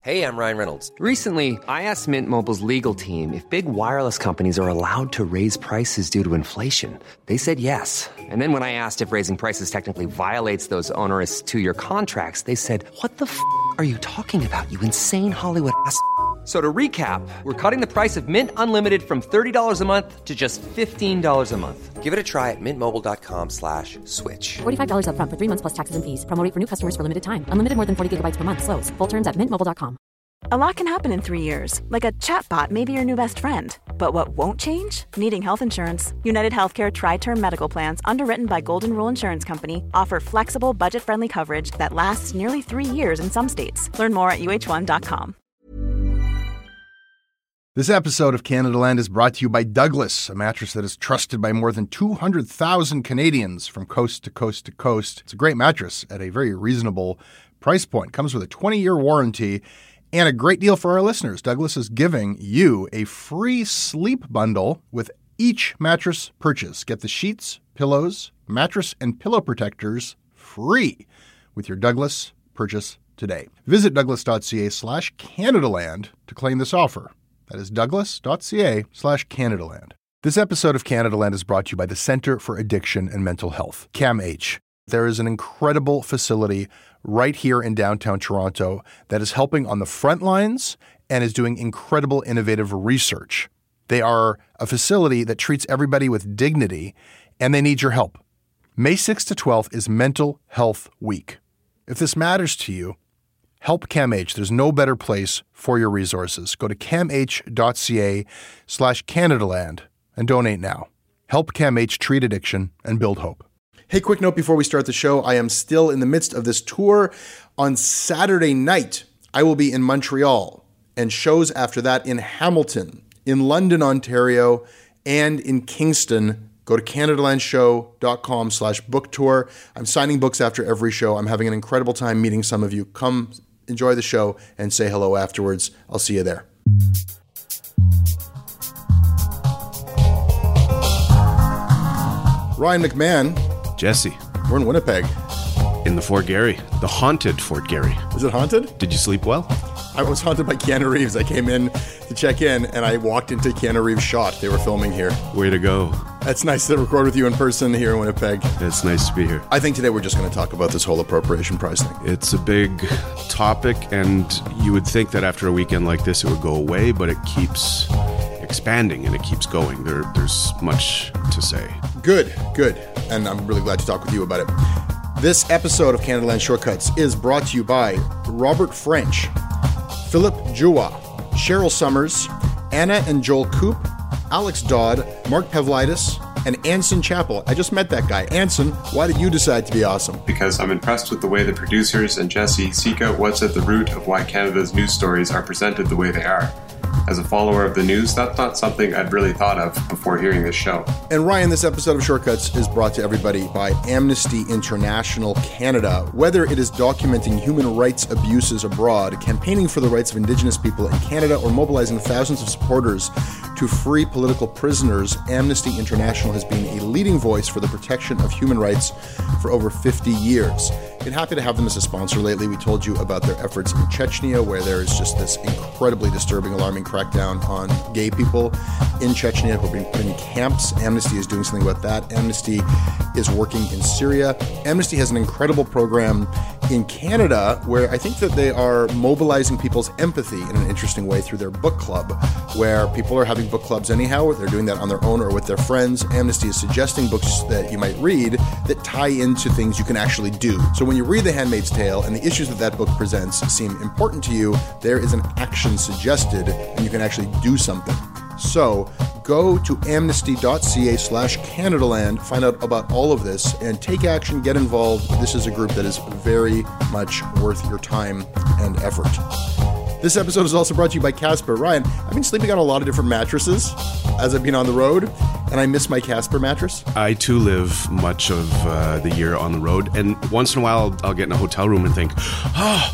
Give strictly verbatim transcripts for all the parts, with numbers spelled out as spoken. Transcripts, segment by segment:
Hey, I'm Ryan Reynolds. Recently, I asked Mint Mobile's legal team if big wireless companies are allowed to raise prices due to inflation. They said yes. And then when I asked if raising prices technically violates those onerous two-year contracts, they said, what the f*** are you talking about, you insane Hollywood ass f- So to recap, we're cutting the price of Mint Unlimited from thirty dollars a month to just fifteen dollars a month. Give it a try at mintmobile.com slash switch. forty-five dollars up front for three months plus taxes and fees. Promo rate for new customers for limited time. Unlimited more than forty gigabytes per month. Slows full terms at mint mobile dot com. A lot can happen in three years. Like a chatbot may be your new best friend. But what won't change? Needing health insurance. United Healthcare Tri-Term Medical Plans, underwritten by Golden Rule Insurance Company, offer flexible, budget-friendly coverage that lasts nearly three years in some states. Learn more at U H one dot com. This episode of Canada Land is brought to you by Douglas, a mattress that is trusted by more than two hundred thousand Canadians from coast to coast to coast. It's a great mattress at a very reasonable price point. Comes with a twenty-year warranty and a great deal for our listeners. Douglas is giving you a free sleep bundle with each mattress purchase. Get the sheets, pillows, mattress, and pillow protectors free with your Douglas purchase today. Visit douglas.ca slash Canadaland to claim this offer. That is douglas.ca slash Canadaland. This episode of Canada Land is brought to you by the Centre for Addiction and Mental Health, CAMH. There is an incredible facility right here in downtown Toronto that is helping on the front lines and is doing incredible innovative research. They are a facility that treats everybody with dignity, and they need your help. May sixth to twelfth is Mental Health Week. If this matters to you, help CAMH. There's no better place for your resources. Go to camh.ca slash Canadaland and donate now. Help CAMH treat addiction and build hope. Hey, quick note before we start the show. I am still in the midst of this tour. On Saturday night, I will be in Montreal, and shows after that in Hamilton, in London, Ontario, and in Kingston. Go to canadalandshow.com slash book tour. I'm signing books after every show. I'm having an incredible time meeting some of you. Come enjoy the show and say hello afterwards. I'll see you there. Ryan McMahon. Jesse. We're in Winnipeg. In the Fort Garry. The haunted Fort Garry. Is it haunted? Did you sleep well? I was haunted by Keanu Reeves. I came in to check in, and I walked into Keanu Reeves' shot. They were filming here. Way to go. It's nice to record with you in person here in Winnipeg. It's nice to be here. I think today we're just going to talk about this whole appropriation prize thing. It's a big topic, and you would think that after a weekend like this it would go away, but it keeps expanding and it keeps going. There, there's much to say. Good, good. And I'm really glad to talk with you about it. This episode of Canada Land Shortcuts is brought to you by Robert French, Philip Jua, Cheryl Summers, Anna and Joel Coop, Alex Dodd, Mark Pavlidis, and Anson Chappell. I just met that guy. Anson, why did you decide to be awesome? Because I'm impressed with the way the producers and Jesse seek out what's at the root of why Canada's news stories are presented the way they are. As a follower of the news, that's not something I'd really thought of before hearing this show. And Ryan, this episode of Shortcuts is brought to everybody by Amnesty International Canada. Whether it is documenting human rights abuses abroad, campaigning for the rights of Indigenous people in Canada, or mobilizing thousands of supporters to free political prisoners, Amnesty International has been a leading voice for the protection of human rights for over fifty years. Been happy to have them as a sponsor lately. We told you about their efforts in Chechnya, where there is just this incredibly disturbing, alarming crackdown on gay people in Chechnya who are being put in camps. Amnesty is doing something about that. Amnesty is working in Syria. Amnesty has an incredible program in Canada where I think that they are mobilizing people's empathy in an interesting way through their book club, where people are having book clubs anyhow. They're doing that on their own or with their friends. Amnesty is suggesting books that you might read that tie into things you can actually do. So when you read The Handmaid's Tale and the issues that that book presents seem important to you, there is an action suggested and you can actually do something. So go to amnesty.ca slash Canadaland, find out about all of this, and take action, get involved. This is a group that is very much worth your time and effort. This episode is also brought to you by Casper. Ryan, I've been sleeping on a lot of different mattresses as I've been on the road, and I miss my Casper mattress. I too live much of uh, the year on the road, and once in a while I'll, I'll get in a hotel room and think, oh,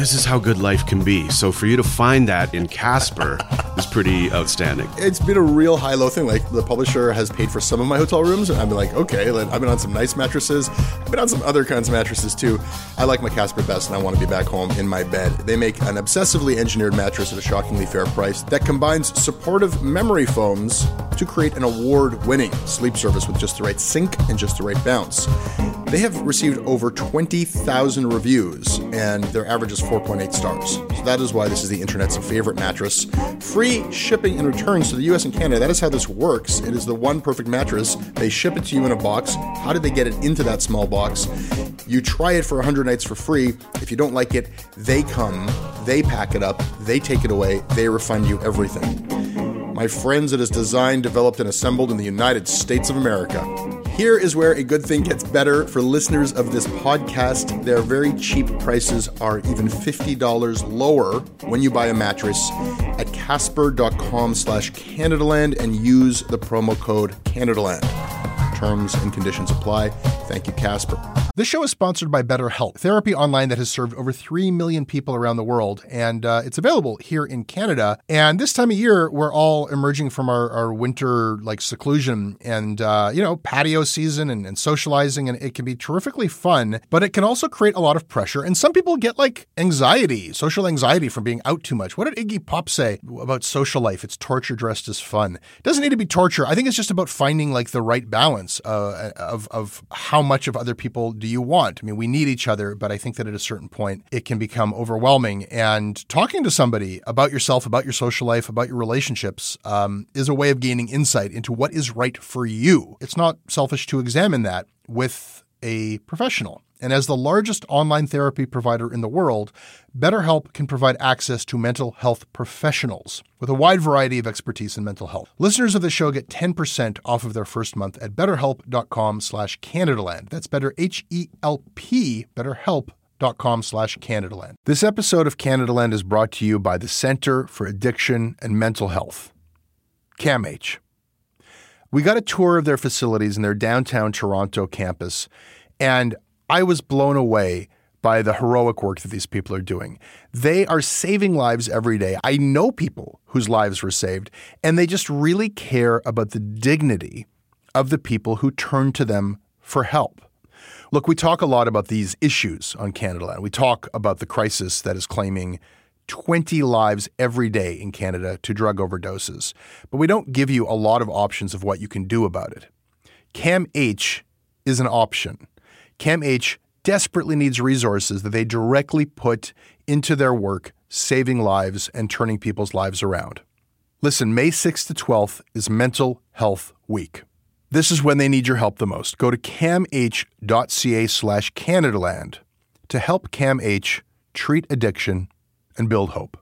this is how good life can be. So for you to find that in Casper is pretty outstanding. It's been a real high-low thing. Like, the publisher has paid for some of my hotel rooms, and I've been like, okay, like, I've been on some nice mattresses. I've been on some other kinds of mattresses too. I like my Casper best, and I want to be back home in my bed. They make an obsessively engineered mattress at a shockingly fair price that combines supportive memory foams to create an award-winning sleep service with just the right sink and just the right bounce. They have received over twenty thousand reviews, and their average is four point eight stars. So that is why this is the internet's favorite mattress. Free shipping and returns to the U S and Canada. That is how this works. It is the one perfect mattress. They ship it to you in a box. How did they get it into that small box? You try it for one hundred nights for free. If you don't like it, they come, they pack it up, they take it away, they refund you everything. My friends, it is designed, developed, and assembled in the United States of America. Here is where a good thing gets better for listeners of this podcast. Their very cheap prices are even fifty dollars lower when you buy a mattress at casper.com slash Canadaland and use the promo code Canadaland. Terms and conditions apply. Thank you, Casper. This show is sponsored by BetterHelp, therapy online that has served over three million people around the world, and uh, it's available here in Canada. And this time of year, we're all emerging from our, our winter like seclusion and, uh, you know, patio season and, and socializing, and it can be terrifically fun, but it can also create a lot of pressure. And some people get like anxiety, social anxiety from being out too much. What did Iggy Pop say about social life? It's torture dressed as fun. It doesn't need to be torture. I think it's just about finding like the right balance uh, of, of how much of other people do you want? I mean, we need each other, but I think that at a certain point, it can become overwhelming. And talking to somebody about yourself, about your social life, about your relationships um, is a way of gaining insight into what is right for you. It's not selfish to examine that with a professional. And as the largest online therapy provider in the world, BetterHelp can provide access to mental health professionals with a wide variety of expertise in mental health. Listeners of the show get ten percent off of their first month at betterhelp.com slash Canadaland. That's better, H E L P, betterhelp.com slash Canadaland. This episode of Canadaland is brought to you by the Center for Addiction and Mental Health, CAMH. We got a tour of their facilities in their downtown Toronto campus, and I was blown away by the heroic work that these people are doing. They are saving lives every day. I know people whose lives were saved, and they just really care about the dignity of the people who turn to them for help. Look, we talk a lot about these issues on Canadaland. We talk about the crisis that is claiming twenty lives every day in Canada to drug overdoses, but we don't give you a lot of options of what you can do about it. CAMH is an option. CAMH desperately needs resources that they directly put into their work, saving lives and turning people's lives around. Listen, May sixth to twelfth is Mental Health Week. This is when they need your help the most. Go to camh.ca slash Canadaland to help CAMH treat addiction and build hope.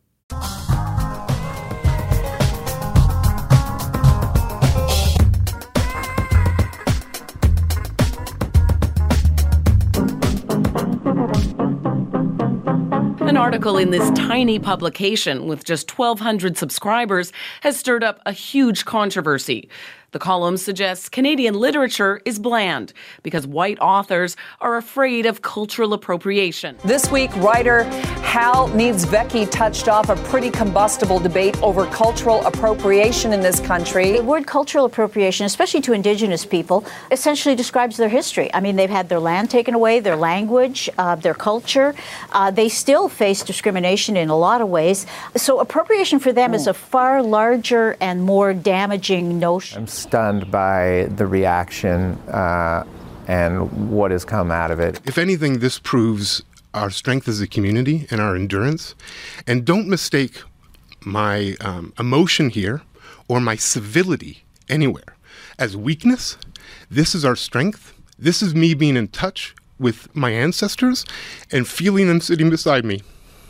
An article in this tiny publication with just twelve hundred subscribers has stirred up a huge controversy. The column suggests Canadian literature is bland because white authors are afraid of cultural appropriation. This week, writer Hal Needs-Vecchi touched off a pretty combustible debate over cultural appropriation in this country. The word cultural appropriation, especially to Indigenous people, essentially describes their history. I mean, they've had their land taken away, their language, uh, their culture. Uh, they still face discrimination in a lot of ways. So appropriation for them mm. is a far larger and more damaging notion. I'm stunned by the reaction uh, and what has come out of it. If anything, this proves our strength as a community and our endurance. And don't mistake my um, emotion here or my civility anywhere as weakness. This is our strength. This is me being in touch with my ancestors and feeling them sitting beside me.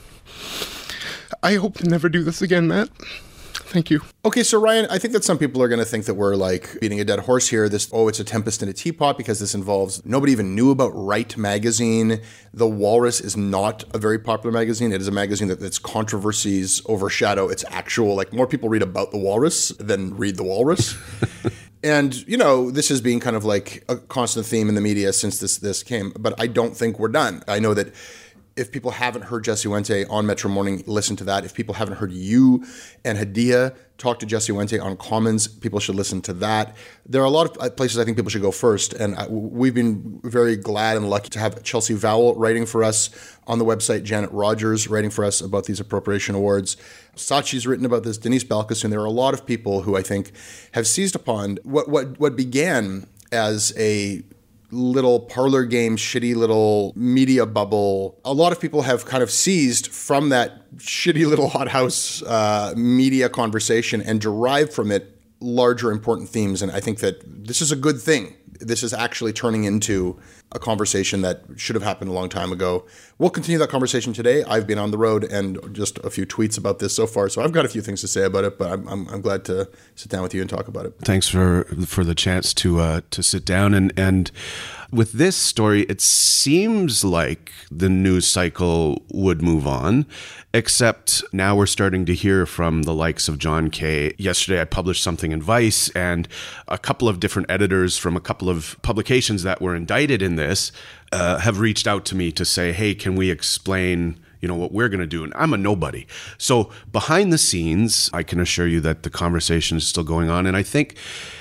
I hope to never do this again, Matt. Thank you. Okay, so Ryan, I think that some people are going to think that we're like beating a dead horse here. This, oh, it's a tempest in a teapot because this involves, nobody even knew about Right magazine. The Walrus is not a very popular magazine. It is a magazine that its controversies overshadow its actual, like more people read about the Walrus than read the Walrus. And, you know, this has been kind of like a constant theme in the media since this, this came, but I don't think we're done. I know that If people haven't heard Jesse Wente on Metro Morning, listen to that. If people haven't heard you and Hadia talk to Jesse Wente on Commons, people should listen to that. There are a lot of places I think people should go first. And we've been very glad and lucky to have Chelsea Vowell writing for us on the website, Janet Rogers writing for us about these appropriation awards. Saatchi's written about this, Denise Balkasoon. There are a lot of people who I think have seized upon what what what began as a little parlor game, shitty little media bubble. A lot of people have kind of seized from that shitty little hothouse uh, media conversation and derived from it larger important themes. And I think that this is a good thing. This is actually turning into a conversation that should have happened a long time ago. We'll continue that conversation today. I've been on the road and just a few tweets about this so far, so I've got a few things to say about it, but I'm, I'm, I'm glad to sit down with you and talk about it. Thanks for for the chance to uh, to sit down. And, and with this story, it seems like the news cycle would move on, except now we're starting to hear from the likes of John Kay. Yesterday, I published something in Vice, and a couple of different editors from a couple of publications that were indicted in this uh, have reached out to me to say, hey, can we explain, you know, what we're going to do? And I'm a nobody. So behind the scenes, I can assure you that the conversation is still going on. And I think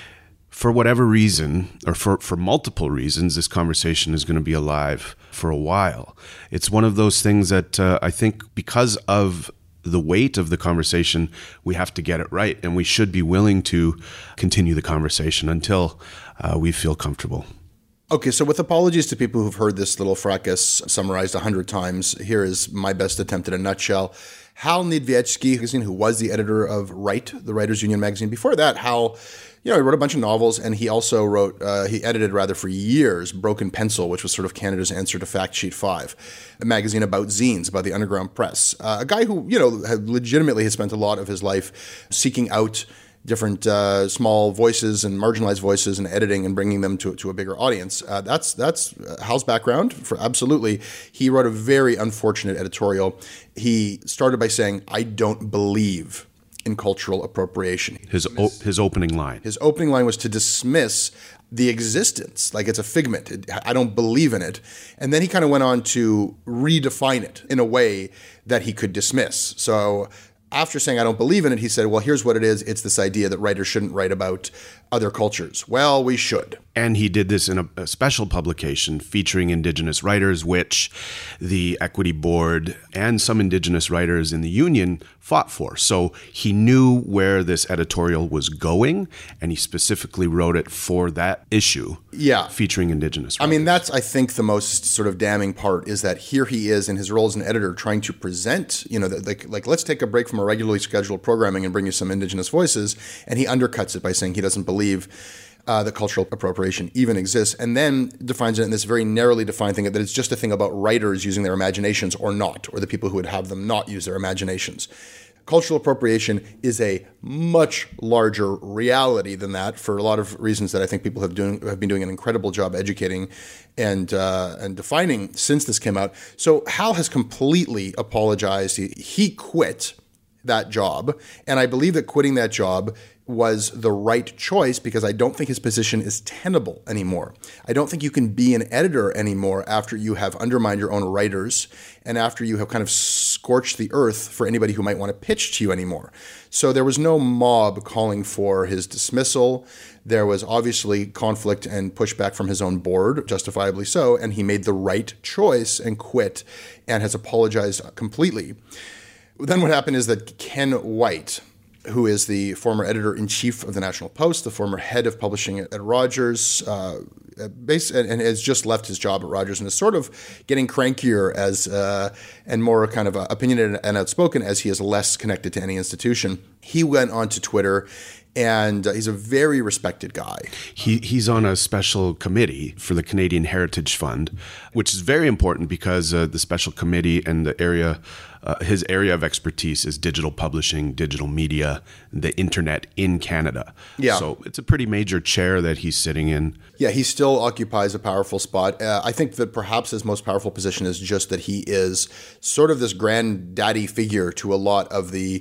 for whatever reason, or for, for multiple reasons, this conversation is going to be alive for a while. It's one of those things that uh, I think because of the weight of the conversation, we have to get it right. And we should be willing to continue the conversation until uh, we feel comfortable. Okay, so with apologies to people who've heard this little fracas summarized a hundred times, here is my best attempt in a nutshell. Hal Nedvietsky, who was the editor of Write, the Writers' Union magazine. Before that, Hal, you know, he wrote a bunch of novels, and he also wrote, uh, he edited rather for years, Broken Pencil, which was sort of Canada's answer to Fact Sheet five, a magazine about zines, about the underground press. Uh, a guy who, you know, had legitimately has spent a lot of his life seeking out different uh, small voices and marginalized voices and editing and bringing them to, to a bigger audience. Uh, that's that's Hal's background. For absolutely. He wrote a very unfortunate editorial. He started by saying, I don't believe in cultural appropriation. His o- his opening line. His opening line was to dismiss the existence, like it's a figment. It, I don't believe in it. And then he kind of went on to redefine it in a way that he could dismiss. So after saying I don't believe in it, he said, well, here's what it is. It's this idea that writers shouldn't write about other cultures. Well, we should. And he did this in a, a special publication featuring Indigenous writers, which the Equity Board and some Indigenous writers in the union fought for. So he knew where this editorial was going, and he specifically wrote it for that issue. Yeah. Featuring Indigenous writers. I mean, that's, I think, the most sort of damning part is that here he is in his role as an editor trying to present, you know, like, like let's take a break from our regularly scheduled programming and bring you some Indigenous voices. And he undercuts it by saying he doesn't believe Uh, that cultural appropriation even exists, and then defines it in this very narrowly defined thing that it's just a thing about writers using their imaginations or not, or the people who would have them not use their imaginations. Cultural appropriation is a much larger reality than that for a lot of reasons that I think people have, doing, have been doing an incredible job educating and uh, and defining since this came out. So Hal has completely apologized. He, he quit that job, and I believe that quitting that job was the right choice because I don't think his position is tenable anymore. I don't think you can be an editor anymore after you have undermined your own writers and after you have kind of scorched the earth for anybody who might want to pitch to you anymore. So there was no mob calling for his dismissal. There was obviously conflict and pushback from his own board, justifiably so, and he made the right choice and quit and has apologized completely. Then what happened is that Ken White, who is the former editor-in-chief of the National Post, the former head of publishing at Rogers, uh, base, and, and has just left his job at Rogers and is sort of getting crankier as uh, and more kind of uh, opinionated and outspoken as he is less connected to any institution. He went onto Twitter, and uh, he's a very respected guy. He He's on a special committee for the Canadian Heritage Fund, which is very important because uh, the special committee and the area Uh, his area of expertise is digital publishing, digital media, the internet in Canada. Yeah. So it's a pretty major chair that he's sitting in. Yeah, he still occupies a powerful spot. Uh, I think that perhaps his most powerful position is just that he is sort of this granddaddy figure to a lot of the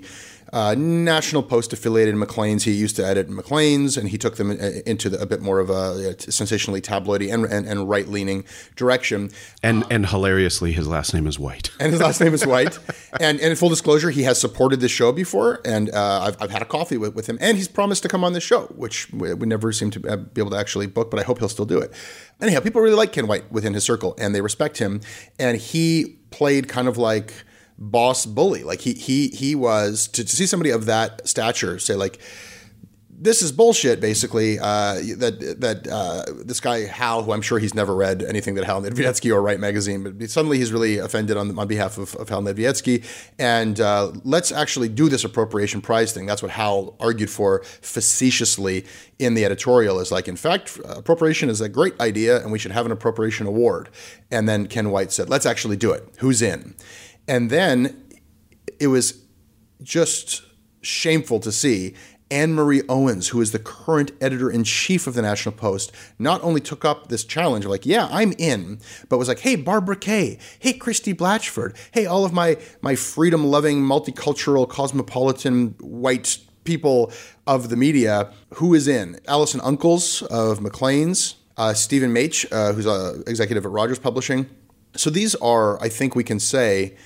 uh, National Post affiliated Maclean's. He used to edit Maclean's, and he took them into the, a bit more of a, a sensationally tabloidy and, and, and right-leaning direction. And uh, and hilariously, his last name is White. And his last name is White. And, and in full disclosure, he has supported this show before, and uh, I've, I've had a coffee with, with him, and he's promised to come on this show, which we, we never seem to be able to actually book, but I hope he'll still do it. Anyhow, people really like Ken White within his circle, and they respect him, and he played kind of like boss bully. Like he he he was to, to see somebody of that stature say like, this is bullshit, basically, uh, that that uh, this guy Hal, who I'm sure he's never read anything that Hal Nedvietsky or Right Magazine, but suddenly he's really offended on, on behalf of, of Hal Nedvietsky, and uh, let's actually do this appropriation prize thing. That's what Hal argued for facetiously in the editorial, is like, in fact, appropriation is a great idea, and we should have an appropriation award. And then Ken White said, let's actually do it. Who's in? And then it was just shameful to see Anne-Marie Owens, who is the current editor-in-chief of the National Post, not only took up this challenge of like, yeah, I'm in, but was like, hey, Barbara Kay, hey, Christy Blatchford, hey, all of my my freedom-loving, multicultural, cosmopolitan, white people of the media, who is in? Alison Uncles of Maclean's, uh, Stephen Maich, uh, who's an executive at Rogers Publishing. So these are, I think we can say,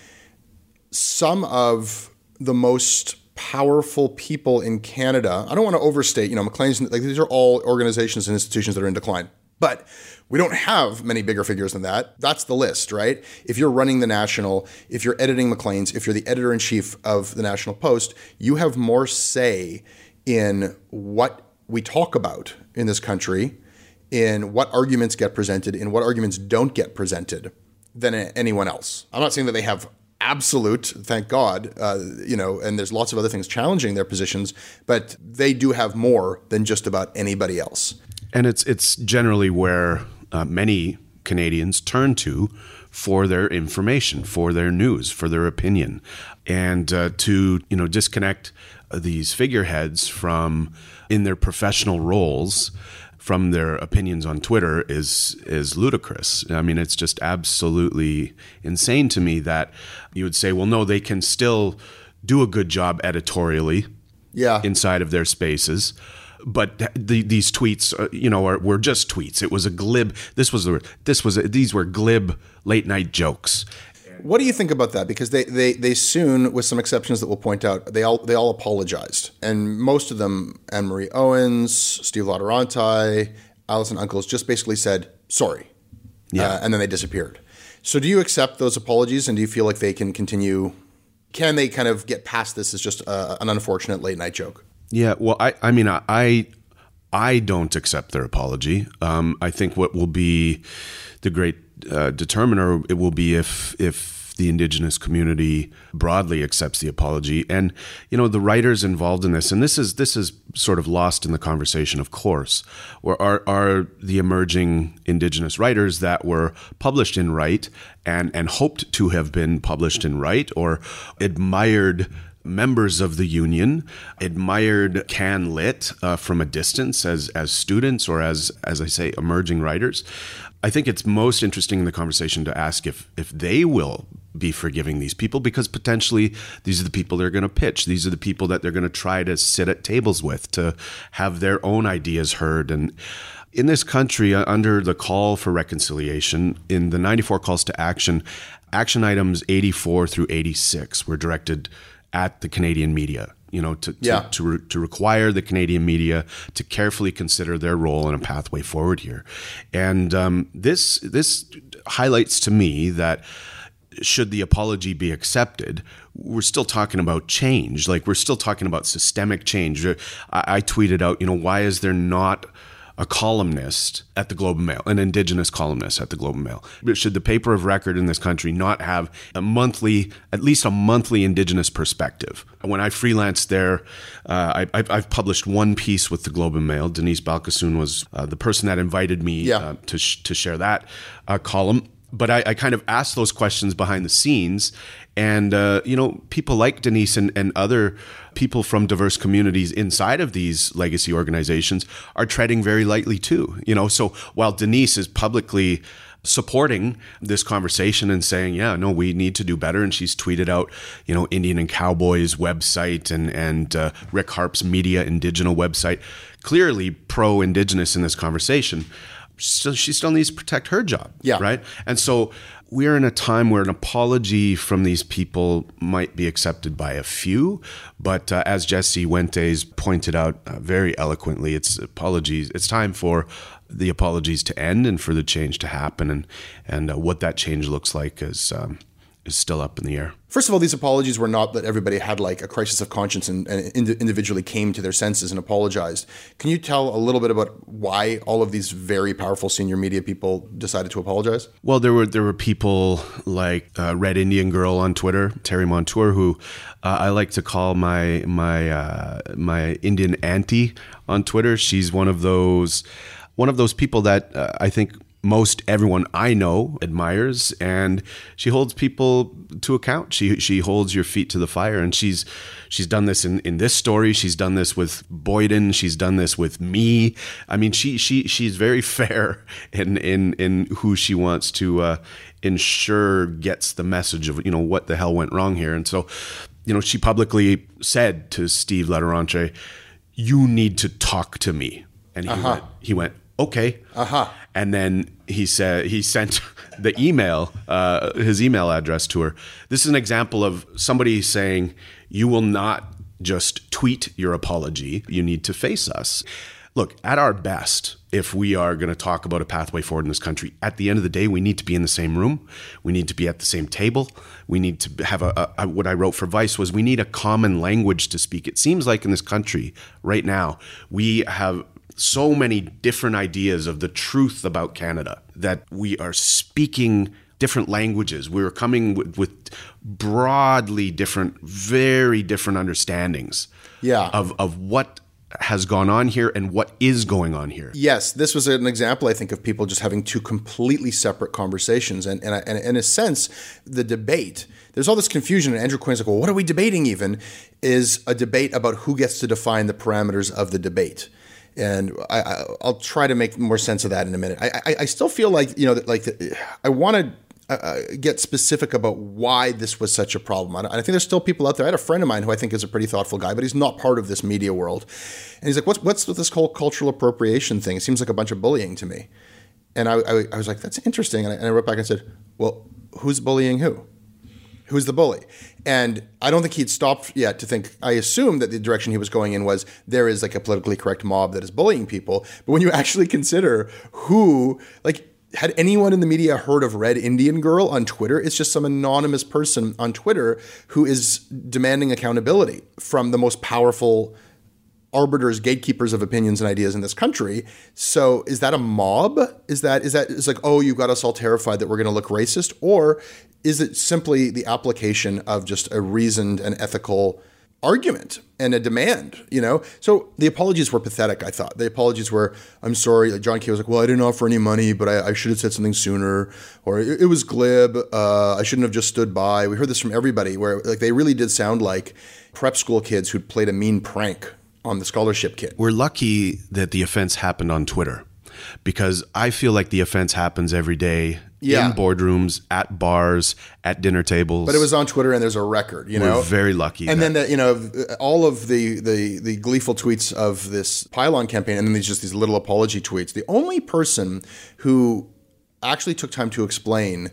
some of the most powerful people in Canada. I don't want to overstate, you know, Maclean's, like these are all organizations and institutions that are in decline. But we don't have many bigger figures than that. That's the list, right? If you're running the National, if you're editing Maclean's, if you're the editor-in-chief of the National Post, you have more say in what we talk about in this country, in what arguments get presented, in what arguments don't get presented than anyone else. I'm not saying that they have absolute, thank God, uh, you know, and there's lots of other things challenging their positions, but they do have more than just about anybody else. And it's it's generally where uh, many Canadians turn to for their information, for their news, for their opinion, and uh, to you know disconnect these figureheads from in their professional roles from their opinions on Twitter is is ludicrous. I mean, it's just absolutely insane to me that you would say, well, no, they can still do a good job editorially yeah. inside of their spaces. But the, these tweets, uh, you know, are, were just tweets. It was a glib. This was a, this was a, these were glib late night jokes. What do you think about that? Because they, they, they soon, with some exceptions that we'll point out, they all they all apologized. And most of them, Anne-Marie Owens, Steve Lateranti, Alison Uncles, just basically said, sorry. Yeah. Uh, and then they disappeared. So do you accept those apologies, and do you feel like they can continue? Can they kind of get past this as just uh, an unfortunate late night joke? Yeah, well, I, I mean, I I don't accept their apology. Um, I think what will be the great uh, determiner, it will be if if the Indigenous community broadly accepts the apology. And, you know, the writers involved in this, and this is this is sort of lost in the conversation, of course, or are, are the emerging Indigenous writers that were published in Right and, and hoped to have been published in Right, or admired members of the union, admired CanLit uh, from a distance as as students or as, as I say, emerging writers. I think it's most interesting in the conversation to ask if if they will be forgiving these people, because potentially these are the people they're going to pitch. These are the people that they're going to try to sit at tables with to have their own ideas heard. And in this country, uh, under the call for reconciliation, in the ninety-four calls to action, action items eighty-four through eighty-six were directed at the Canadian media, you know, to to, yeah. to, re- to require the Canadian media to carefully consider their role in a pathway forward here. And um, this this highlights to me that should the apology be accepted, we're still talking about change. Like, we're still talking about systemic change. I, I tweeted out, you know, why is there not a columnist at the Globe and Mail, an Indigenous columnist at the Globe and Mail? Should the paper of record in this country not have a monthly, at least a monthly Indigenous perspective? When I freelanced there, uh, I, I've published one piece with the Globe and Mail. Denise Balkasoon was uh, the person that invited me yeah. uh, to sh- to share that uh, column. But I, I kind of asked those questions behind the scenes. And, uh, you know, people like Denise and, and other people from diverse communities inside of these legacy organizations are treading very lightly too. You know, so while Denise is publicly supporting this conversation and saying, yeah, no, we need to do better. And she's tweeted out, you know, Indian and Cowboys website and, and uh, Rick Harp's Media Indigenous website, clearly pro-Indigenous in this conversation. So she still needs to protect her job, yeah. right? And so we're in a time where an apology from these people might be accepted by a few, but uh, as Jesse Wentes pointed out uh, very eloquently, it's apologies. It's time for the apologies to end and for the change to happen, and and uh, what that change looks like is um, is still up in the air. First of all, these apologies were not that everybody had like a crisis of conscience and, and ind- individually came to their senses and apologized. Can you tell a little bit about why all of these very powerful senior media people decided to apologize? Well, there were there were people like uh, Red Indian Girl on Twitter, Terry Montour, who uh, I like to call my my uh, my Indian auntie on Twitter. She's one of those one of those people that uh, I think most everyone I know admires, and she holds people to account. She she holds your feet to the fire, and she's she's done this in, in this story. She's done this with Boyden. She's done this with me. I mean, she she she's very fair in in in who she wants to uh, ensure gets the message of, you know, what the hell went wrong here. And so, you know, she publicly said to Steve Latourante, "You need to talk to me." And he uh-huh. went, he went, okay. Uh-huh. And then he said he sent the email, uh, his email address to her. This is an example of somebody saying, you will not just tweet your apology. You need to face us. Look, at our best, if we are going to talk about a pathway forward in this country, at the end of the day, we need to be in the same room. We need to be at the same table. We need to have a, a what I wrote for Vice was we need a common language to speak. It seems like in this country right now, we have so many different ideas of the truth about Canada that we are speaking different languages. We're coming with, with broadly different, very different understandings yeah. of, of what has gone on here and what is going on here. Yes, this was an example, I think, of people just having two completely separate conversations. And, and, and in a sense, the debate, there's all this confusion, and Andrew Quinn's like, well, what are we debating even, is a debate about who gets to define the parameters of the debate. And I, I, I'll try to make more sense of that in a minute. I, I, I still feel like, you know, that like the, I want to uh, get specific about why this was such a problem. I, I think there's still people out there. I had a friend of mine who I think is a pretty thoughtful guy, but he's not part of this media world. And he's like, what's what's with this whole cultural appropriation thing? It seems like a bunch of bullying to me. And I, I, I was like, that's interesting. And I, and I wrote back and said, well, who's bullying who? Who's the bully? And I don't think he'd stopped yet to think, I assume that the direction he was going in was there is like a politically correct mob that is bullying people. But when you actually consider who, like, had anyone in the media heard of Red Indian Girl on Twitter? It's just some anonymous person on Twitter who is demanding accountability from the most powerful arbiters, gatekeepers of opinions and ideas in this country. So is that a mob? Is that, is that, it's like, oh, you got us all terrified that we're going to look racist? Or is it simply the application of just a reasoned and ethical argument and a demand, you know? So the apologies were pathetic, I thought. The apologies were, I'm sorry. Like John Key was like, well, I didn't offer any money, but I, I should have said something sooner. Or it, it was glib. Uh, I shouldn't have just stood by. We heard this from everybody where like they really did sound like prep school kids who'd played a mean prank on the scholarship kid. We're lucky that the offense happened on Twitter because I feel like the offense happens every day yeah. in boardrooms, at bars, at dinner tables. But it was on Twitter and there's a record, you know? We're very lucky. And that- then, the, you know, all of the, the, the gleeful tweets of this pylon campaign and then these just these little apology tweets. The only person who actually took time to explain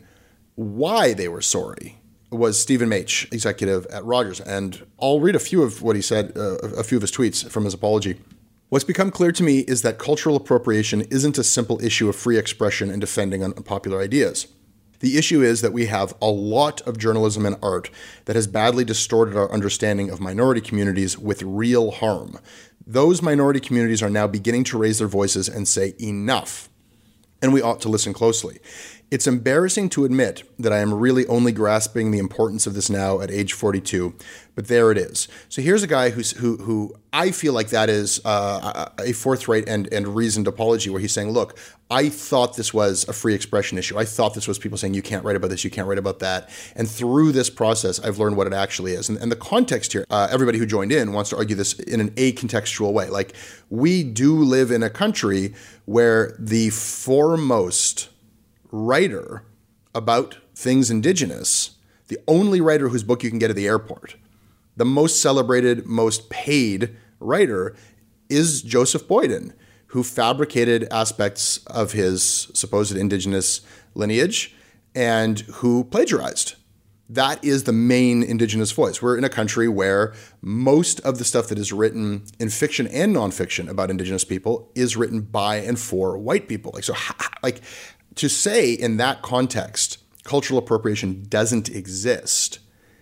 why they were sorry was Stephen Maich, executive at Rogers. And I'll read a few of what he said, uh, a few of his tweets from his apology. What's become clear to me is that cultural appropriation isn't a simple issue of free expression and defending unpopular ideas. The issue is that we have a lot of journalism and art that has badly distorted our understanding of minority communities with real harm. Those minority communities are now beginning to raise their voices and say enough, and we ought to listen closely. It's embarrassing to admit that I am really only grasping the importance of this now at age forty-two, but there it is. So here's a guy who's, who who I feel like that is uh, a forthright and, and reasoned apology where he's saying, look, I thought this was a free expression issue. I thought this was people saying you can't write about this, you can't write about that. And through this process, I've learned what it actually is. And, and the context here, uh, everybody who joined in wants to argue this in an acontextual way. Like we do live in a country where the foremost writer about things Indigenous, the only writer whose book you can get at the airport, the most celebrated, most paid writer is Joseph Boyden, who fabricated aspects of his supposed Indigenous lineage and who plagiarized. That is the main Indigenous voice. We're in a country where most of the stuff that is written in fiction and nonfiction about Indigenous people is written by and for white people. Like, so, like to say in that context, cultural appropriation doesn't exist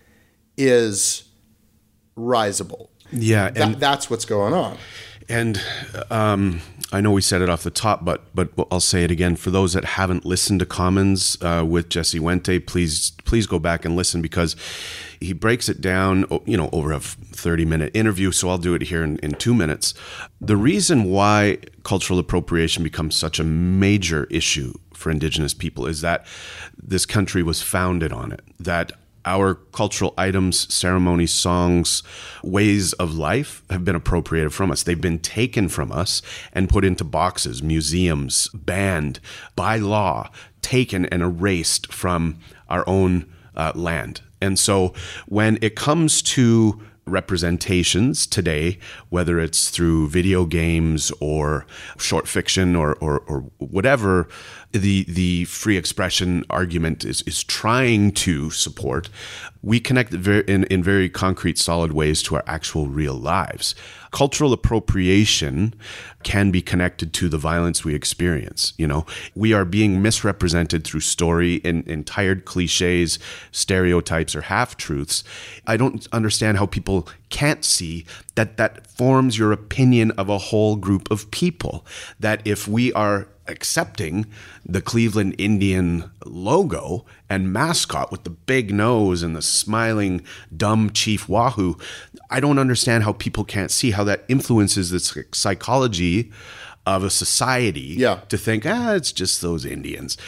is risible. Yeah. That, and that's what's going on. And um, I know we said it off the top, but but I'll say it again. For those that haven't listened to Commons uh, with Jesse Wente, please please go back and listen, because he breaks it down, you know, over a thirty minute interview. So I'll do it here in, in two minutes. The reason why cultural appropriation becomes such a major issue for Indigenous people is that this country was founded on it, that our cultural items, ceremonies, songs, ways of life have been appropriated from us. They've been taken from us and put into boxes, museums, banned by law, taken and erased from our own uh, land. And so when it comes to representations today, whether it's through video games or short fiction or, or, or whatever the the free expression argument is, is trying to support, we connect in, in very concrete, solid ways to our actual real lives. Cultural appropriation can be connected to the violence we experience. You know, we are being misrepresented through story in, in tired cliches, stereotypes, or half-truths. I don't understand how people can't see that that forms your opinion of a whole group of people. That if we are accepting the Cleveland Indian logo and mascot with the big nose and the smiling, dumb Chief Wahoo, I don't understand how people can't see how that influences the psychology of a society yeah. to think, ah, it's just those Indians.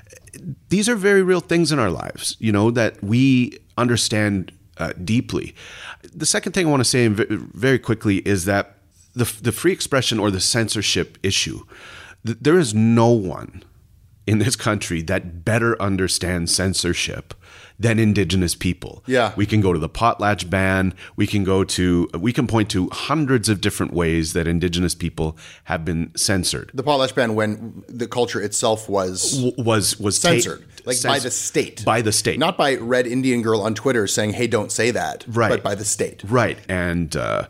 These are very real things in our lives, you know, that we understand uh, deeply. The second thing I want to say very quickly is that the the free expression or the censorship issue, there is no one in this country that better understands censorship than Indigenous people. Yeah. We can go to the potlatch ban. We can go to, we can point to hundreds of different ways that Indigenous people have been censored. The potlatch ban, when the culture itself was w- was was censored, ta- like cens- by the state, by the state, not by Red Indian Girl on Twitter saying, "Hey, don't say that," right? But by the state, right? And uh,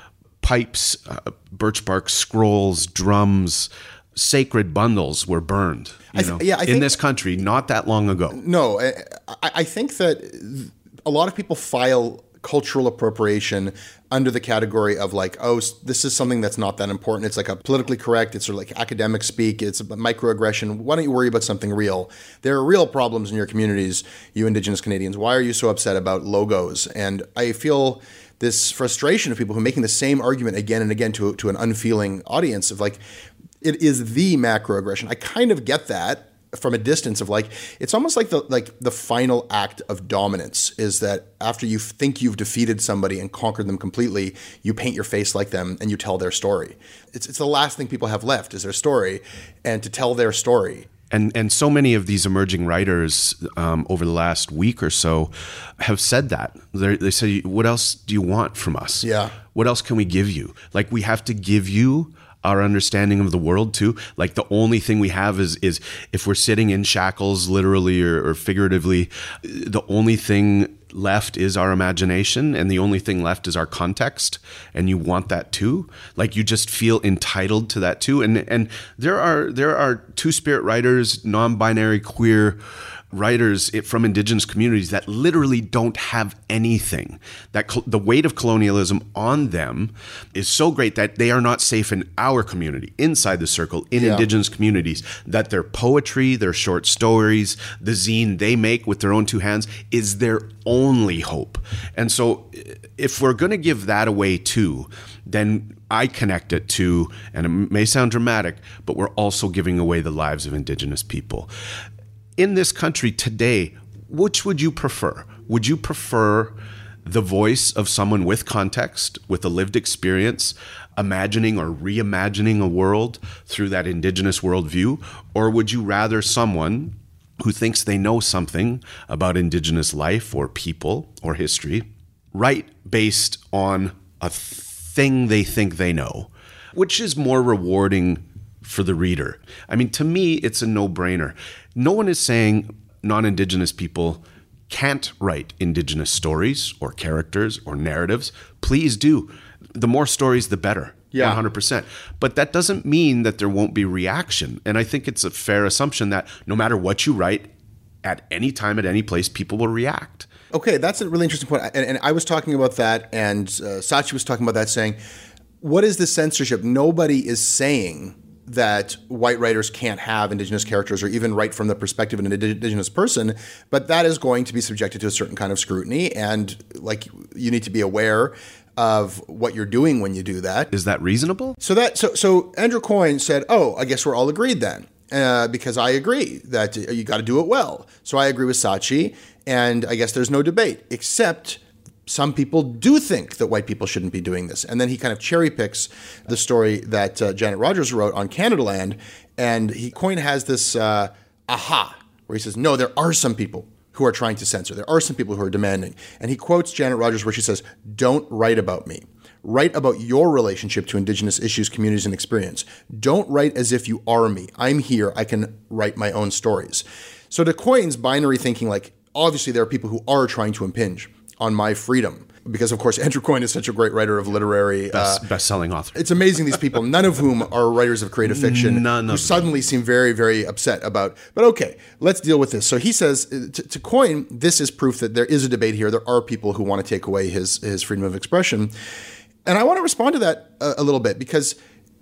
pipes, uh, birch bark scrolls, drums. Sacred bundles were burned, you I th- know, yeah, I in think, this country not that long ago. No, I, I think that a lot of people file cultural appropriation under the category of like, oh, this is something that's not that important. It's like a politically correct, it's sort of like academic speak, it's a microaggression. Why don't you worry about something real? There are real problems in your communities, you Indigenous Canadians. Why are you so upset about logos? And I feel this frustration of people who are making the same argument again and again to, to an unfeeling audience of like, it is the macroaggression. I kind of get that from a distance of like, it's almost like the like the final act of dominance is that after you think you've defeated somebody and conquered them completely, you paint your face like them and you tell their story. It's it's the last thing people have left is their story, and to tell their story. And and so many of these emerging writers um, over the last week or so have said that. They're, they say, what else do you want from us? Yeah. What else can we give you? Like, we have to give you our understanding of the world too. Like, the only thing we have is is if we're sitting in shackles, literally or, or figuratively, the only thing left is our imagination, and the only thing left is our context, and you want that too. Like, you just feel entitled to that too. And and there are there are two-spirit writers, non-binary queer writers from Indigenous communities that literally don't have anything. That col- the weight of colonialism on them is so great that they are not safe in our community, inside the circle, in yeah. Indigenous communities, that their poetry, their short stories, the zine they make with their own two hands is their only hope. And so if we're going to give that away too, then I connect it to, and it may sound dramatic, but we're also giving away the lives of Indigenous people. In this country today, which would you prefer? Would you prefer the voice of someone with context, with a lived experience, imagining or reimagining a world through that Indigenous worldview? Or would you rather someone who thinks they know something about Indigenous life or people or history write based on a thing they think they know, which is more rewarding for the reader. I mean, to me, it's a no-brainer. No one is saying non-Indigenous people can't write Indigenous stories or characters or narratives. Please do. The more stories, the better. Yeah. one hundred percent. But that doesn't mean that there won't be reaction. And I think it's a fair assumption that no matter what you write, at any time, at any place, people will react. Okay, that's a really interesting point. And, and I was talking about that, and uh, Sachi was talking about that, saying, what is the censorship? Nobody is saying that white writers can't have Indigenous characters or even write from the perspective of an Indigenous person, but that is going to be subjected to a certain kind of scrutiny. And like, you need to be aware of what you're doing when you do that. Is that reasonable? So that so so Andrew Coyne said, oh, I guess we're all agreed then, uh, because I agree that you got to do it well. So I agree with Sachi, and I guess there's no debate, except some people do think that white people shouldn't be doing this. And then he kind of cherry picks the story that uh, Janet Rogers wrote on Canadaland, and he Coyne has this uh, aha, where he says, no, there are some people who are trying to censor. There are some people who are demanding. And he quotes Janet Rogers where she says, don't write about me. Write about your relationship to Indigenous issues, communities, and experience. Don't write as if you are me. I'm here. I can write my own stories. So to Coyne's binary thinking, like, obviously there are people who are trying to impinge on my freedom. Because, of course, Andrew Coyne is such a great writer of literary... Best, uh, best-selling author. It's amazing, these people, none of whom are writers of creative fiction, None who of suddenly them. seem very, very upset about... But okay, let's deal with this. So he says, to, to Coyne, this is proof that there is a debate here. There are people who want to take away his, his freedom of expression. And I want to respond to that a, a little bit, because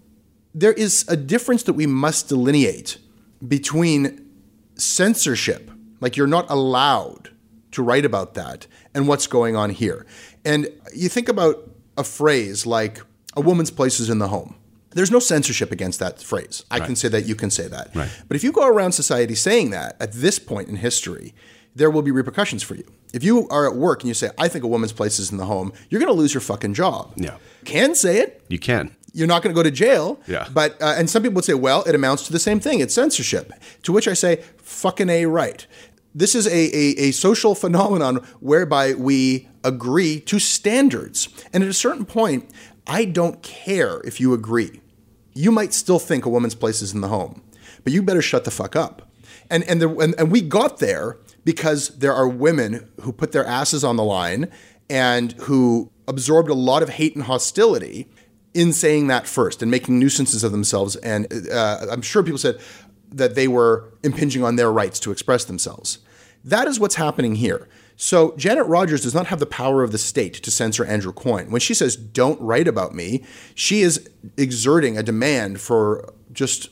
there is a difference that we must delineate between censorship, like you're not allowed to write about that, and what's going on here. And you think about a phrase like, a woman's place is in the home. There's no censorship against that phrase. I Right. can say that, you can say that. Right. But if you go around society saying that, at this point in history, there will be repercussions for you. If you are at work and you say, I think a woman's place is in the home, you're going to lose your fucking job. Yeah. You can say it. You can. You're not going to go to jail. Yeah. But uh, and some people would say, well, it amounts to the same thing. It's censorship. To which I say, fucking A right. This is a, a, a social phenomenon whereby we agree to standards. And at a certain point, I don't care if you agree. You might still think a woman's place is in the home, but you better shut the fuck up. And and, the, and and we got there because there are women who put their asses on the line and who absorbed a lot of hate and hostility in saying that first and making nuisances of themselves. And uh, I'm sure people said that they were impinging on their rights to express themselves. That is what's happening here. So Janet Rogers does not have the power of the state to censor Andrew Coyne. When she says, don't write about me, she is exerting a demand for just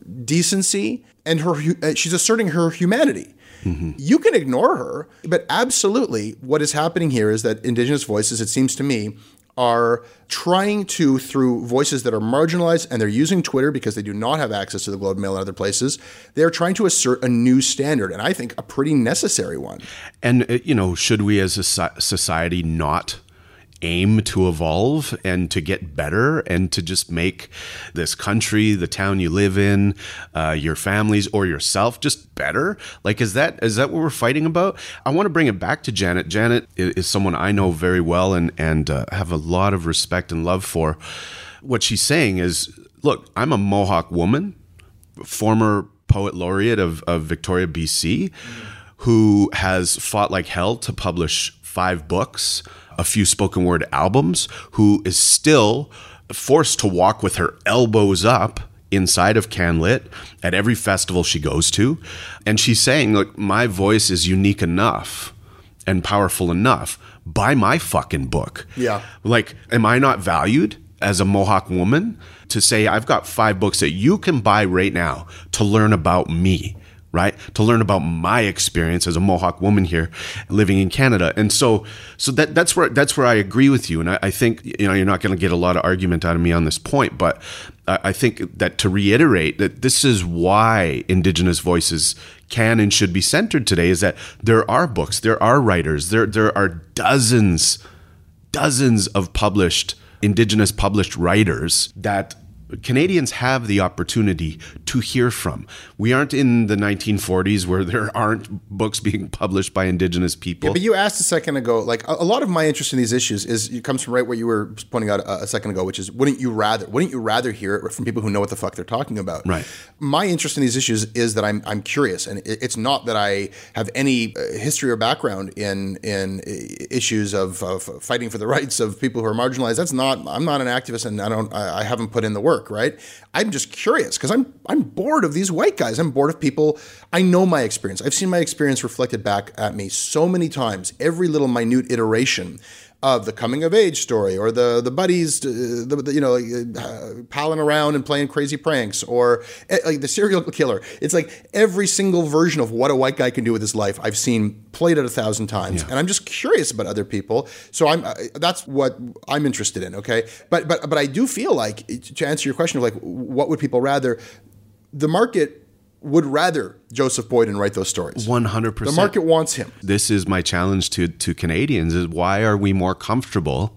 decency, and her she's asserting her humanity. Mm-hmm. You can ignore her, but absolutely what is happening here is that Indigenous voices, it seems to me, are trying to, through voices that are marginalized, and they're using Twitter because they do not have access to the Globe and Mail and other places, they're trying to assert a new standard, and I think a pretty necessary one. And, uh, you know, should we as a society not aim to evolve and to get better and to just make this country, the town you live in, uh, your families or yourself just better? Like, is that is that what we're fighting about? I want to bring it back to Janet. Janet is, is someone I know very well and, and uh, have a lot of respect and love for. What she's saying is, look, I'm a Mohawk woman, former poet laureate of, of Victoria, B C, who has fought like hell to publish five books, a few spoken word albums, who is still forced to walk with her elbows up inside of CanLit at every festival she goes to. And she's saying, look, my voice is unique enough and powerful enough. Buy my fucking book. Yeah. Like, am I not valued as a Mohawk woman to say I've got five books that you can buy right now to learn about me? Right? To learn about my experience as a Mohawk woman here living in Canada. And so so that that's where that's where I agree with you. And I, I think, you know, you're not going to get a lot of argument out of me on this point, but I, I think that to reiterate that this is why Indigenous voices can and should be centered today is that there are books, there are writers, there there are dozens, dozens of published, Indigenous published writers that Canadians have the opportunity to hear from. We aren't in the nineteen forties where there aren't books being published by Indigenous people. Yeah, but you asked a second ago, like a, a lot of my interest in these issues is it comes from right what you were pointing out a, a second ago, which is wouldn't you rather wouldn't you rather hear it from people who know what the fuck they're talking about? Right. My interest in these issues is that I'm I'm curious, and it, it's not that I have any history or background in in issues of, of fighting for the rights of people who are marginalized. That's not. I'm not an activist, and I don't. I, I haven't put in the work. Right. I'm just curious because I'm I'm bored of these white guys. I'm bored of people. I know my experience. I've seen my experience reflected back at me so many times. Every little minute iteration of the coming of age story, or the the buddies, uh, the, the, you know, uh, palling around and playing crazy pranks, or uh, like the serial killer. It's like every single version of what a white guy can do with his life I've seen played out a thousand times, yeah. and I'm just curious about other people. So I'm uh, that's what I'm interested in. Okay, but but but I do feel like, to answer your question of like what would people rather, the market would rather Joseph Boyden write those stories. one hundred percent. The market wants him. This is my challenge to, to Canadians is why are we more comfortable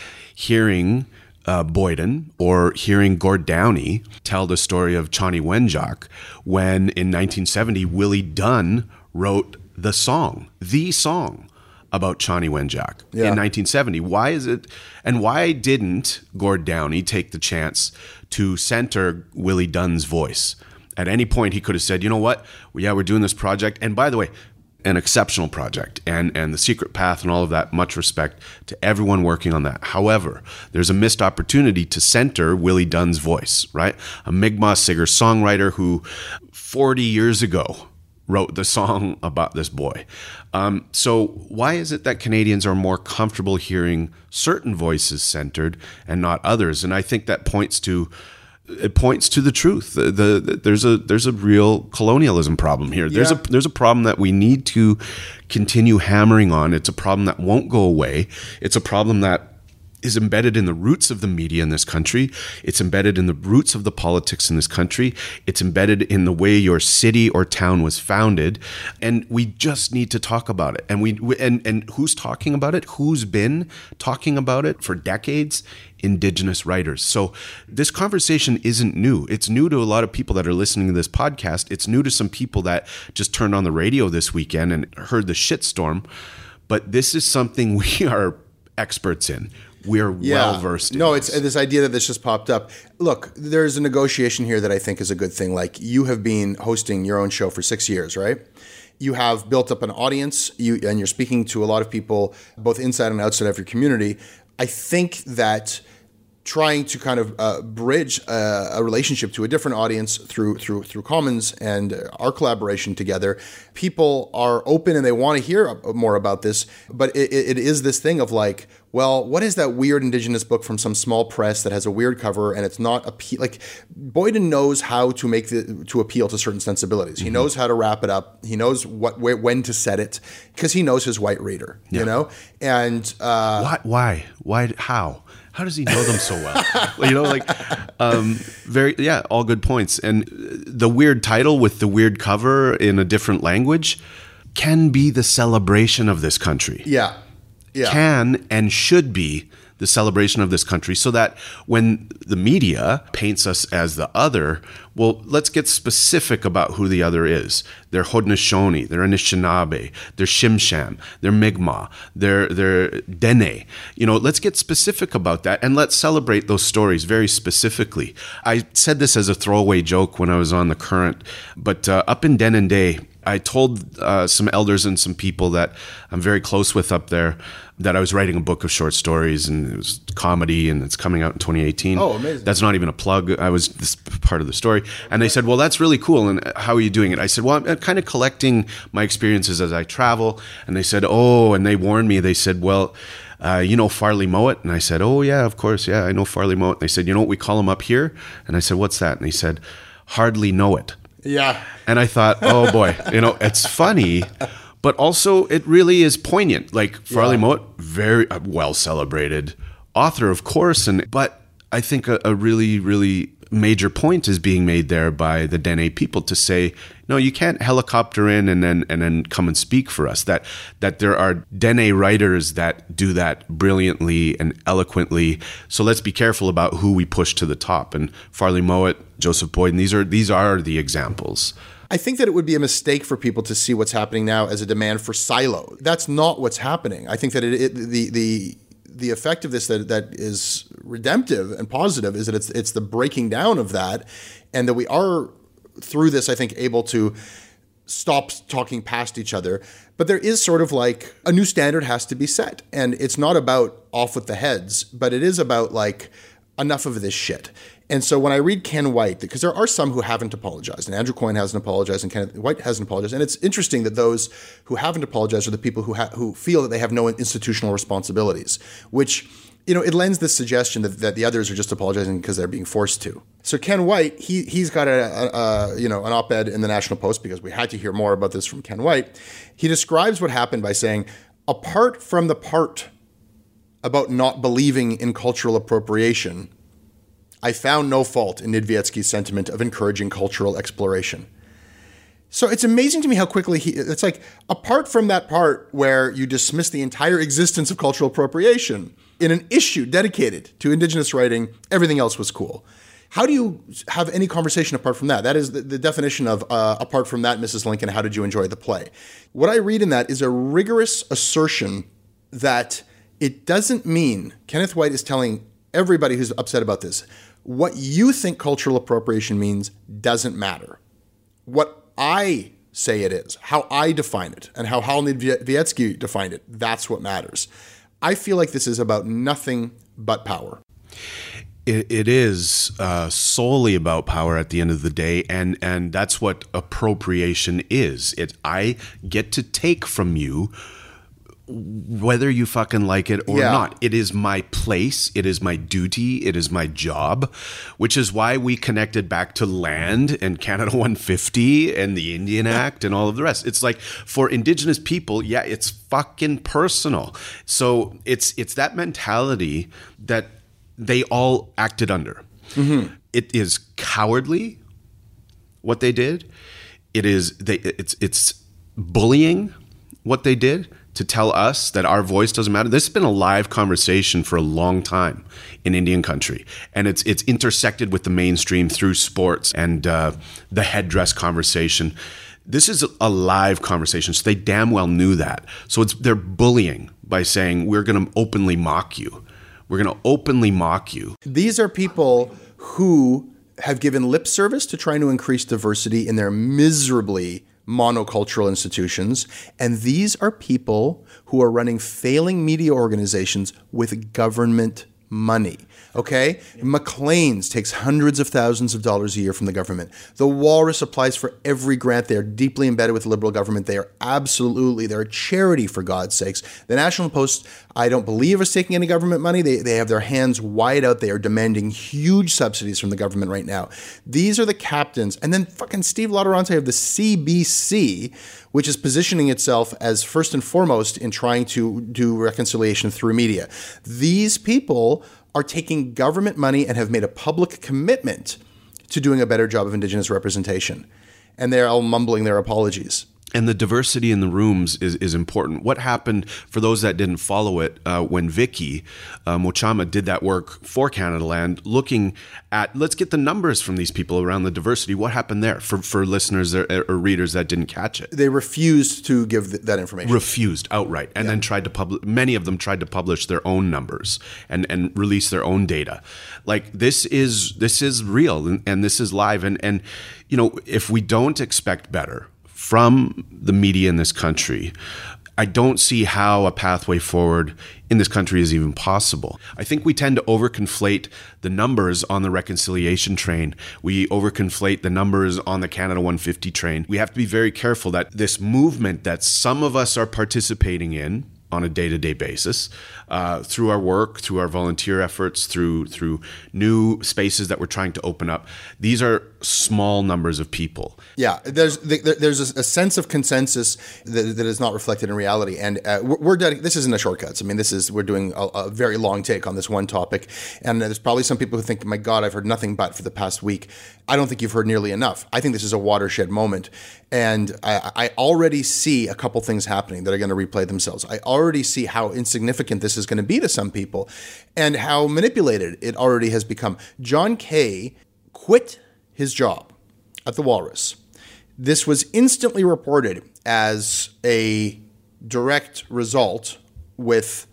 hearing uh, Boyden or hearing Gord Downie tell the story of Chani Wenjack when in nineteen seventy Willie Dunn wrote the song, the song about Chani Wenjack yeah. in nineteen seventy. Why is it, and why didn't Gord Downie take the chance to center Willie Dunn's voice? At any point, he could have said, you know what? Well, yeah, we're doing this project. And by the way, an exceptional project. And, and The Secret Path and all of that, much respect to everyone working on that. However, there's a missed opportunity to center Willie Dunn's voice, right? A Mi'kmaq singer-songwriter who forty years ago wrote the song about this boy. Um, so why is it that Canadians are more comfortable hearing certain voices centered and not others? And I think that points to It points to the truth. The, the, the, there's a there's a real colonialism problem here. There's yeah. a there's a problem that we need to continue hammering on. It's a problem that won't go away. It's a problem that is embedded in the roots of the media in this country. It's embedded in the roots of the politics in this country. It's embedded in the way your city or town was founded, and we just need to talk about it. And we and and who's talking about it? Who's been talking about it for decades? Indigenous writers. So this conversation isn't new. It's new to a lot of people that are listening to this podcast. It's new to some people that just turned on the radio this weekend and heard the shitstorm. But this is something we are experts in. We're yeah. well versed in. No, this. it's this idea that this just popped up. Look, there's a negotiation here that I think is a good thing. Like, you have been hosting your own show for six years, right? You have built up an audience, you and you're speaking to a lot of people, both inside and outside of your community. I think that trying to kind of uh, bridge uh, a relationship to a different audience through through through Commons and our collaboration together, people are open and they want to hear more about this. But it, it is this thing of like, well, what is that weird Indigenous book from some small press that has a weird cover and it's not appe- like Boyden knows how to make the to appeal to certain sensibilities. Mm-hmm. He knows how to wrap it up. He knows what where, when to set it because he knows his white reader. Yeah. You know, and uh, why why why how. How does he know them so well? You know, like, um, very, yeah, all good points. And the weird title with the weird cover in a different language can be the celebration of this country. Yeah. Yeah. Can and should be the celebration of this country, so that when the media paints us as the other, well, let's get specific about who the other is. They're Haudenosaunee, they're Anishinaabe, they're Shimsham, they're Mi'kmaq, they're, they're Dene. You know, let's get specific about that and let's celebrate those stories very specifically. I said this as a throwaway joke when I was on The Current, but uh, up in Denendeh, I told uh, some elders and some people that I'm very close with up there that I was writing a book of short stories and it was comedy and it's coming out in twenty eighteen. Oh, amazing. That's not even a plug. I was this part of the story. And they said, well, that's really cool. And how are you doing it? I said, well, I'm kind of collecting my experiences as I travel. And they said, oh, and they warned me. They said, well, uh, you know Farley Mowat? And I said, oh, yeah, of course. Yeah, I know Farley Mowat. And they said, you know what we call him up here? And I said, what's that? And they said, hardly know it. Yeah. And I thought, oh boy, you know, it's funny, but also it really is poignant. Like Farley yeah. Mowat, very well celebrated author, of course, and but I think a, a really, really major point is being made there by the Dene people to say, no, you can't helicopter in and then and then come and speak for us. That that there are Dene writers that do that brilliantly and eloquently. So let's be careful about who we push to the top. And Farley Mowat, Joseph Boyden, these are these are the examples. I think that it would be a mistake for people to see what's happening now as a demand for silo. That's not what's happening. I think that it, it, the the the effect of this that that is redemptive and positive is that it's it's the breaking down of that, and that we are through this, I think, able to stop talking past each other. But there is sort of like a new standard has to be set, and it's not about off with the heads, but it is about like enough of this shit. And so when I read Ken White, because there are some who haven't apologized, and Andrew Coyne hasn't apologized, and Ken White hasn't apologized, and it's interesting that those who haven't apologized are the people who ha- who feel that they have no institutional responsibilities, which, you know, it lends this suggestion that, that the others are just apologizing because they're being forced to. So Ken White, he he's got a, a, a you know an op-ed in the National Post, because we had to hear more about this from Ken White. He describes what happened by saying, apart from the part about not believing in cultural appropriation, I found no fault in Nedvetsky's sentiment of encouraging cultural exploration. So it's amazing to me how quickly he, it's like, apart from that part where you dismiss the entire existence of cultural appropriation in an issue dedicated to Indigenous writing, everything else was cool. How do you have any conversation apart from that? That is the, the definition of uh, apart from that, Missus Lincoln, how did you enjoy the play? What I read in that is a rigorous assertion that it doesn't mean, Kenneth White is telling everybody who's upset about this, what you think cultural appropriation means doesn't matter. What I say it is, how I define it, and how Hal Nedvetsky defined it, that's what matters. I feel like this is about nothing but power. It, it is uh, solely about power at the end of the day, and, and that's what appropriation is. It I get to take from you whether you fucking like it or yeah. not. It is my place. It is my duty. It is my job, which is why we connected back to land and Canada one fifty and the Indian Act and all of the rest. It's like, for Indigenous people, yeah, it's fucking personal. So it's it's that mentality that they all acted under. Mm-hmm. It is cowardly what they did. It is they. It's it's bullying what they did, to tell us that our voice doesn't matter. This has been a live conversation for a long time in Indian country, and it's it's intersected with the mainstream through sports and uh, the headdress conversation. This is a live conversation, so they damn well knew that. So it's they're bullying by saying, we're going to openly mock you. We're going to openly mock you. These are people who have given lip service to trying to increase diversity in their miserably monocultural institutions, and these are people who are running failing media organizations with government money. Okay? Maclean's takes hundreds of thousands of dollars a year from the government. The Walrus applies for every grant. They are deeply embedded with the Liberal government. They are absolutely, they're a charity, for God's sakes. The National Post, I don't believe, is taking any government money. They, they have their hands wide out. They are demanding huge subsidies from the government right now. These are the captains. And then fucking Steve Laurent of the C B C, which is positioning itself as first and foremost in trying to do reconciliation through media. These people are taking government money and have made a public commitment to doing a better job of Indigenous representation. And they're all mumbling their apologies. And the diversity in the rooms is, is important. What happened, for those that didn't follow it, uh, when Vicky uh, Mochama did that work for Canada Land, looking at, let's get the numbers from these people around the diversity. What happened there for, for listeners or, or readers that didn't catch it? They refused to give th- that information. Refused outright. And yeah. then tried to publish, many of them tried to publish their own numbers and, and release their own data. Like, this is this is real and, and this is live. And, and, you know, if we don't expect better from the media in this country, I don't see how a pathway forward in this country is even possible. I think we tend to overconflate the numbers on the reconciliation train. We overconflate the numbers on the Canada one fifty train. We have to be very careful that this movement that some of us are participating in on a day-to-day basis, uh, through our work, through our volunteer efforts, through through new spaces that we're trying to open up, these are small numbers of people. Yeah, there's there's a sense of consensus that, that is not reflected in reality, and uh, we're, we're dedic- this isn't a shortcuts. I mean, this is we're doing a, a very long take on this one topic, and there's probably some people who think, "My God, I've heard nothing but for the past week." I don't think you've heard nearly enough. I think this is a watershed moment, and I, I already see a couple things happening that are going to replay themselves. I already see how insignificant this is going to be to some people, and how manipulated it already has become. John Kay quit his job at the Walrus. This was instantly reported as a direct result with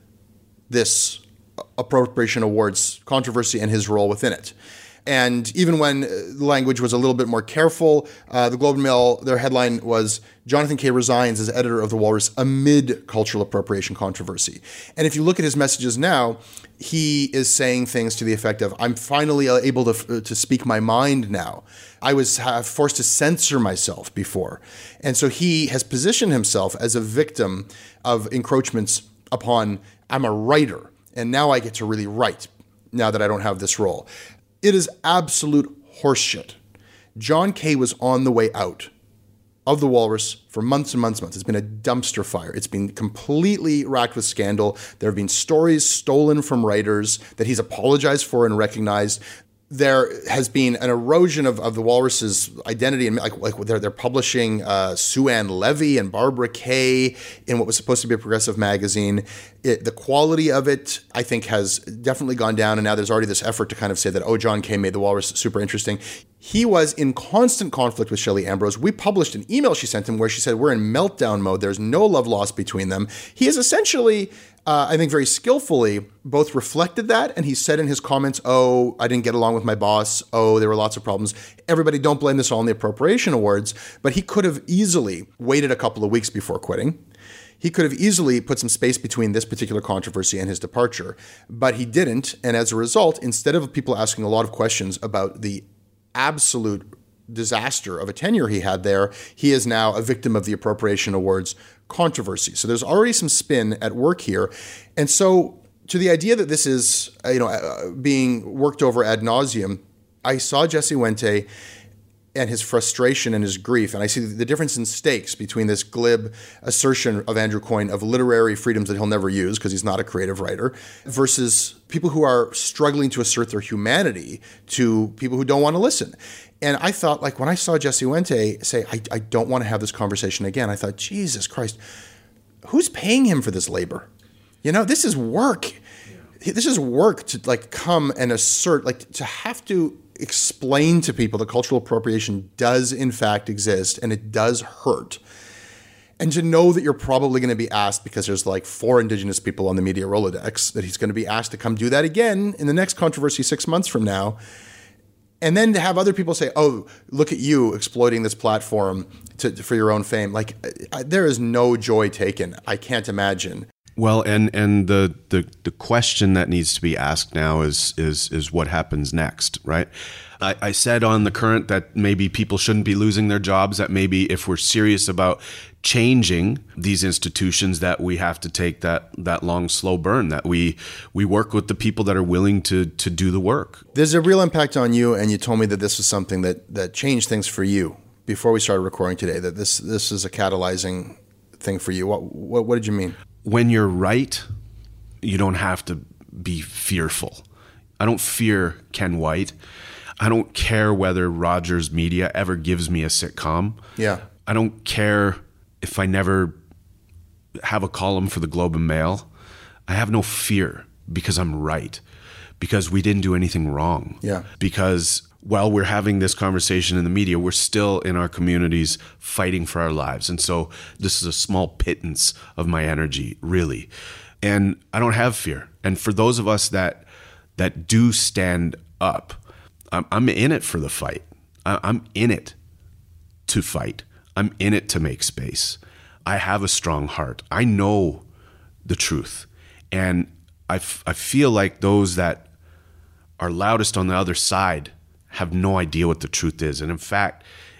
this appropriation awards controversy and his role within it. And even when the language was a little bit more careful, uh, the Globe and Mail, their headline was, Jonathan Kay resigns as editor of The Walrus amid cultural appropriation controversy. And if you look at his messages now, he is saying things to the effect of, I'm finally able to to speak my mind now. I was forced to censor myself before. And so he has positioned himself as a victim of encroachments upon, I'm a writer, and now I get to really write now that I don't have this role. It is absolute horseshit. John Kay was on the way out of the Walrus for months and months and months. It's been a dumpster fire. It's been completely racked with scandal. There have been stories stolen from writers that he's apologized for and recognized. There has been an erosion of, of the Walrus's identity, and like, like they're they're publishing uh, Sue Ann Levy and Barbara Kay in what was supposed to be a progressive magazine. It, the quality of it, I think, has definitely gone down, and now there's already this effort to kind of say that, oh, John Kay made the Walrus super interesting. He was in constant conflict with Shelley Ambrose. We published an email she sent him where she said, we're in meltdown mode. There's no love lost between them. He is essentially, uh, I think very skillfully, both reflected that, and he said in his comments, oh, I didn't get along with my boss. Oh, there were lots of problems. Everybody, don't blame this all on the appropriation awards. But he could have easily waited a couple of weeks before quitting. He could have easily put some space between this particular controversy and his departure, but he didn't. And as a result, instead of people asking a lot of questions about the absolute disaster of a tenure he had there, he is now a victim of the appropriation awards controversy. So there's already some spin at work here. And so to the idea that this is, you know, uh, being worked over ad nauseum, I saw Jesse Wente and his frustration and his grief. And I see the difference in stakes between this glib assertion of Andrew Coyne of literary freedoms that he'll never use because he's not a creative writer, versus people who are struggling to assert their humanity to people who don't want to listen. And I thought, like, when I saw Jesse Wente say, I, I don't want to have this conversation again, I thought, Jesus Christ, who's paying him for this labor? You know, this is work. Yeah. This is work to, like, come and assert, like, to have to explain to people that cultural appropriation does in fact exist and it does hurt. And to know that you're probably going to be asked, because there's like four Indigenous people on the media Rolodex, that he's going to be asked to come do that again in the next controversy six months from now. And then to have other people say, oh, look at you exploiting this platform to, for your own fame. Like, I, there is no joy taken. I can't imagine. Well, and and the, the the question that needs to be asked now is is is what happens next, right? I, I said on The Current that maybe people shouldn't be losing their jobs, that maybe if we're serious about changing these institutions, that we have to take that that long, slow burn, that we we work with the people that are willing to to do the work. There's a real impact on you, and you told me that this was something that that changed things for you before we started recording today, that this this is a catalyzing thing for you. What what, what did you mean? When you're right, you don't have to be fearful. I don't fear Ken White. I don't care whether Rogers Media ever gives me a sitcom. Yeah. I don't care if I never have a column for the Globe and Mail. I have no fear because I'm right, because we didn't do anything wrong. Yeah. Because while we're having this conversation in the media, we're still in our communities fighting for our lives. And so this is a small pittance of my energy, really. And I don't have fear. And for those of us that that do stand up, I'm, I'm in it for the fight. I, I'm in it to fight. I'm in it to make space. I have a strong heart. I know the truth. And I, f- I feel like those that are loudest on the other side have no idea what the truth is. And in fact,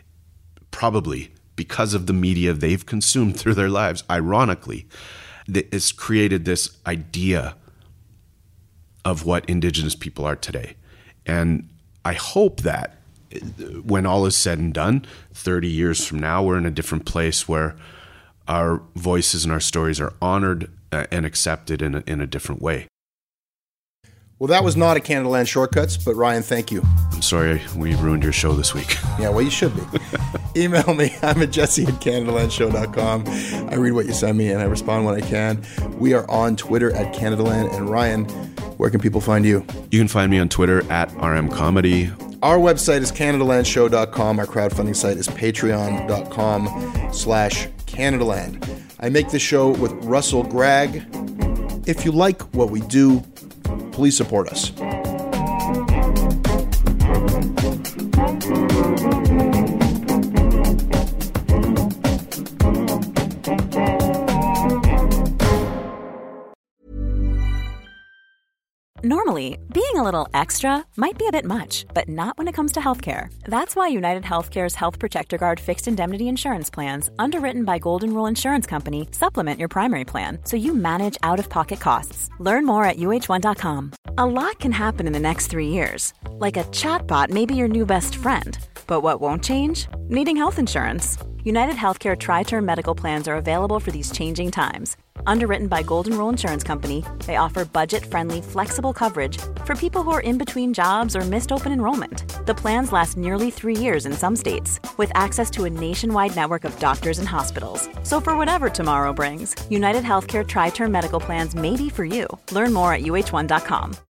probably because of the media they've consumed through their lives, ironically, it's created this idea of what Indigenous people are today. And I hope that when all is said and done, thirty years from now, we're in a different place where our voices and our stories are honored and accepted in a, in a different way. Well, that was not a Canadaland Shortcuts, but Ryan, thank you. I'm sorry we ruined your show this week. Yeah, well, you should be. Email me. I'm at jesse at canadaland show dot com. I read what you send me, and I respond when I can. We are on Twitter at Canadaland. And Ryan, where can people find you? You can find me on Twitter at R M Comedy. Our website is canadaland show dot com. Our crowdfunding site is patreon dot com slash Canadaland. I make this show with Russell Gregg. If you like what we do, please support us. Normally, being a little extra might be a bit much, but not when it comes to healthcare. That's why United Healthcare's Health Protector Guard fixed indemnity insurance plans, underwritten by Golden Rule Insurance Company, supplement your primary plan so you manage out-of-pocket costs. Learn more at U H one dot com. A lot can happen in the next three years. Like a chatbot may be your new best friend. But what won't change? Needing health insurance. United Healthcare Tri-Term Medical Plans are available for these changing times. Underwritten by Golden Rule Insurance Company, they offer budget-friendly, flexible coverage for people who are in between jobs or missed open enrollment. The plans last nearly three years in some states, with access to a nationwide network of doctors and hospitals. So for whatever tomorrow brings, United Healthcare Tri-Term Medical Plans may be for you. Learn more at U H one dot com.